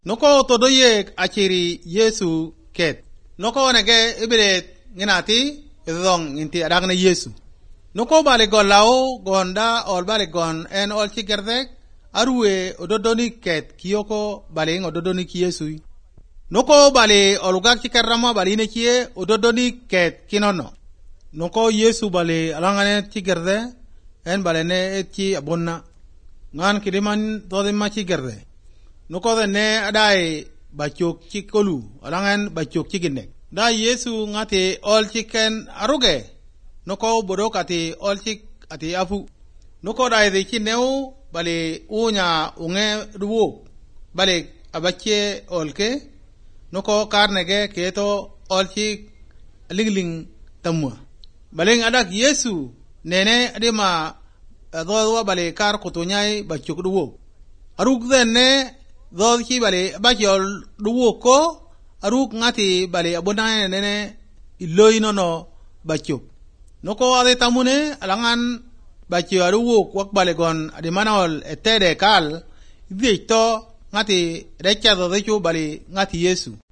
Noko todo yek achiri Yesu ket. Noko nege ibire nginati idong inti aragne Yesu. Noko bale gon lao gonda ol bale gon en ol chikerdek arue ododoni ket kiyoko bale ododoni ki Yesu. Noko bale olugak chikerrama bale ine kie ododoni ket kinono. Noko Yesu bale alangane chikerde en bale ne etchi abonna. Ngan kidiman todima chikerde. Noko ne adai bachok chikolu alangan bachok chikinek. Da Yesu ngati ol chiken aruge. Noko bodok ati ol chik ati afu. Noko da de chineu bale unya unge duwo. Bale abache olke. Noko karnege keto ol chik ligling tamwa. Bale adak Yesu nene adima adwa bale kar kutunyai bachok duwo. Aruk ne Dod ki bale bajol duwo ko aruk ngati bale abona nene iloi no bachok. Noko ade tamune alangan bachi aruwo kwak bale gon adimanol etede kal idito ngati recha do decho bale ngati Yesu.